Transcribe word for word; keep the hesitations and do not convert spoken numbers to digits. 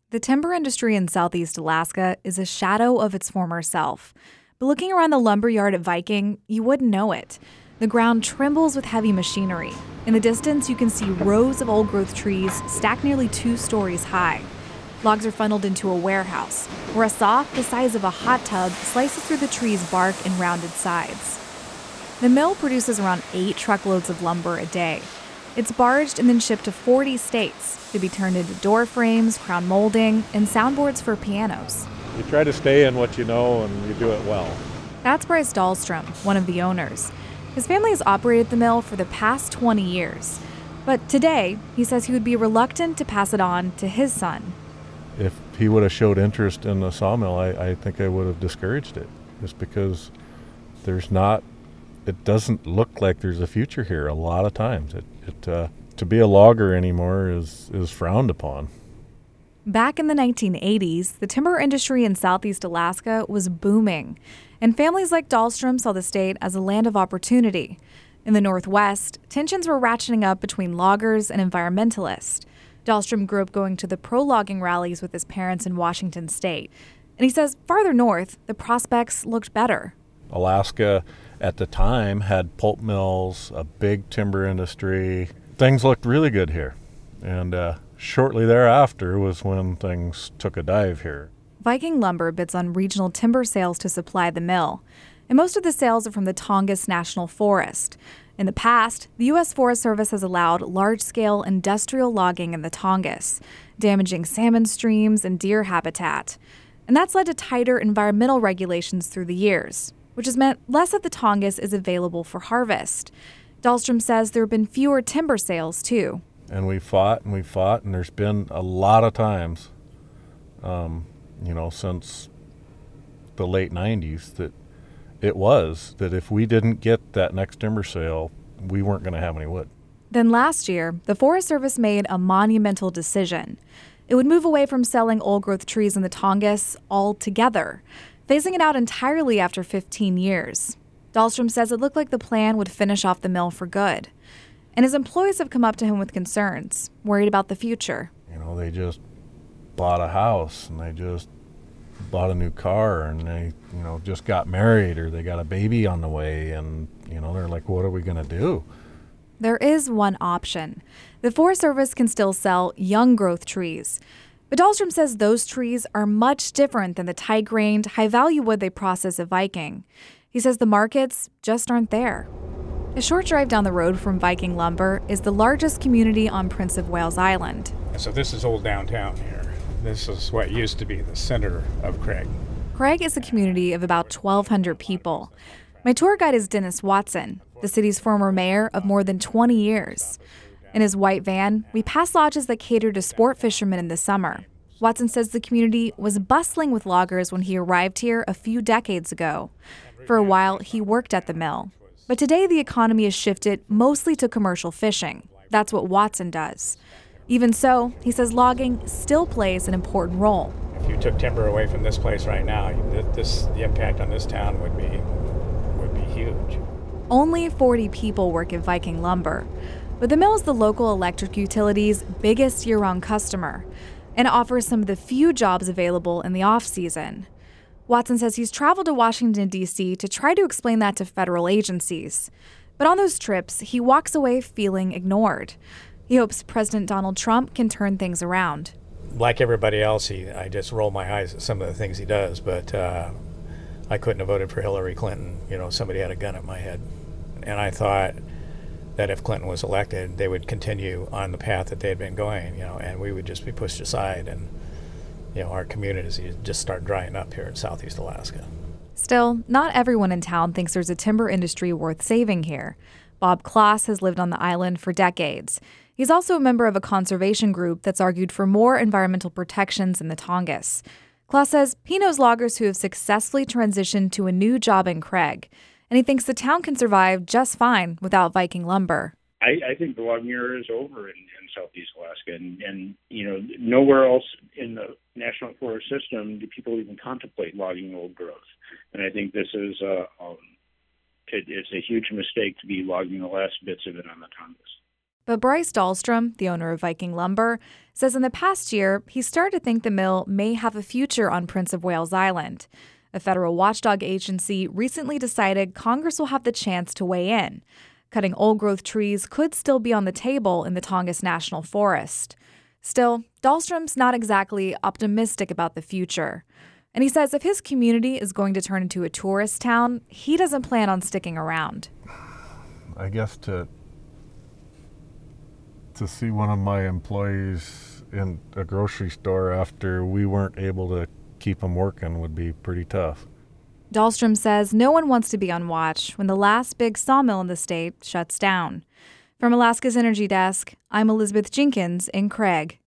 The timber industry in southeast Alaska is a shadow of its former self. But looking around the lumberyard at Viking, you wouldn't know it. The ground trembles with heavy machinery. In the distance, you can see rows of old-growth trees stacked nearly two stories high. Logs are funneled into a warehouse, where a saw the size of a hot tub slices through the tree's bark and rounded sides. The mill produces around eight truckloads of lumber a day. It's barged and then shipped to forty states to be turned into door frames, crown molding, and soundboards for pianos. You try to stay in what you know and you do it well. That's Bryce Dahlstrom, one of the owners. His family has operated the mill for the past twenty years. But today, he says he would be reluctant to pass it on to his son. If he would have showed interest in the sawmill, I, I think I would have discouraged it, just because there's not, it doesn't look like there's a future here a lot of times. It, it uh, to be a logger anymore is, is frowned upon. Back in the nineteen eighties, the timber industry in southeast Alaska was booming, and families like Dahlstrom saw the state as a land of opportunity. In the Northwest, tensions were ratcheting up between loggers and environmentalists. Dahlstrom grew up going to the pro-logging rallies with his parents in Washington state. And he says farther north, the prospects looked better. Alaska at the time had pulp mills, a big timber industry. Things looked really good here. And uh, shortly thereafter was when things took a dive here. Viking Lumber bids on regional timber sales to supply the mill. And most of the sales are from the Tongass National Forest. In the past, the U S Forest Service has allowed large-scale industrial logging in the Tongass, damaging salmon streams and deer habitat. And that's led to tighter environmental regulations through the years, which has meant less of the Tongass is available for harvest. Dahlstrom says there have been fewer timber sales, too. And we fought and we fought, and there's been a lot of times, um, you know, since the late nineties that it was that if we didn't get that next timber sale, we weren't going to have any wood. Then last year, the Forest Service made a monumental decision. It would move away from selling old-growth trees in the Tongass altogether, phasing it out entirely after fifteen years. Dahlstrom says it looked like the plan would finish off the mill for good. And his employees have come up to him with concerns, worried about the future. You know, they just bought a house and they just bought a new car and they, you know, just got married or they got a baby on the way and, you know, they're like, what are we going to do? There is one option. The Forest Service can still sell young growth trees. But Dahlstrom says those trees are much different than the tight-grained, high-value wood they process at Viking. He says the markets just aren't there. A short drive down the road from Viking Lumber is the largest community on Prince of Wales Island. So this is old downtown here. This is what used to be the center of Craig. Craig is a community of about twelve hundred people. My tour guide is Dennis Watson, the city's former mayor of more than twenty years. In his white van, we pass lodges that cater to sport fishermen in the summer. Watson says the community was bustling with loggers when he arrived here a few decades ago. For a while, he worked at the mill. But today, the economy has shifted mostly to commercial fishing. That's what Watson does. Even so, he says logging still plays an important role. If you took timber away from this place right now, this the impact on this town would be would be huge. Only forty people work at Viking Lumber, but the mill is the local electric utility's biggest year-round customer and offers some of the few jobs available in the off-season. Watson says he's traveled to Washington, D C to try to explain that to federal agencies. But on those trips, he walks away feeling ignored. He hopes President Donald Trump can turn things around. Like everybody else, he, I just roll my eyes at some of the things he does, but uh, I couldn't have voted for Hillary Clinton. You know, somebody had a gun at my head. And I thought that if Clinton was elected, they would continue on the path that they had been going, you know, and we would just be pushed aside. And, you know, our communities would just start drying up here in southeast Alaska. Still, not everyone in town thinks there's a timber industry worth saving here. Bob Kloss has lived on the island for decades. He's also a member of a conservation group that's argued for more environmental protections in the Tongass. Kloss says he knows loggers who have successfully transitioned to a new job in Craig, and he thinks the town can survive just fine without Viking Lumber. I, I think the logging era is over in, in southeast Alaska, and, and you know nowhere else in the national forest system do people even contemplate logging old growth. And I think this is uh, um, it, it's a huge mistake to be logging the last bits of it on the Tongass. But Bryce Dahlstrom, the owner of Viking Lumber, says in the past year, he started to think the mill may have a future on Prince of Wales Island. A federal watchdog agency recently decided Congress will have the chance to weigh in. Cutting old-growth trees could still be on the table in the Tongass National Forest. Still, Dahlstrom's not exactly optimistic about the future. And he says if his community is going to turn into a tourist town, he doesn't plan on sticking around. I guess to to see one of my employees in a grocery store after we weren't able to keep them working would be pretty tough. Dahlstrom says no one wants to be on watch when the last big sawmill in the state shuts down. From Alaska's Energy Desk, I'm Elizabeth Jenkins in Craig.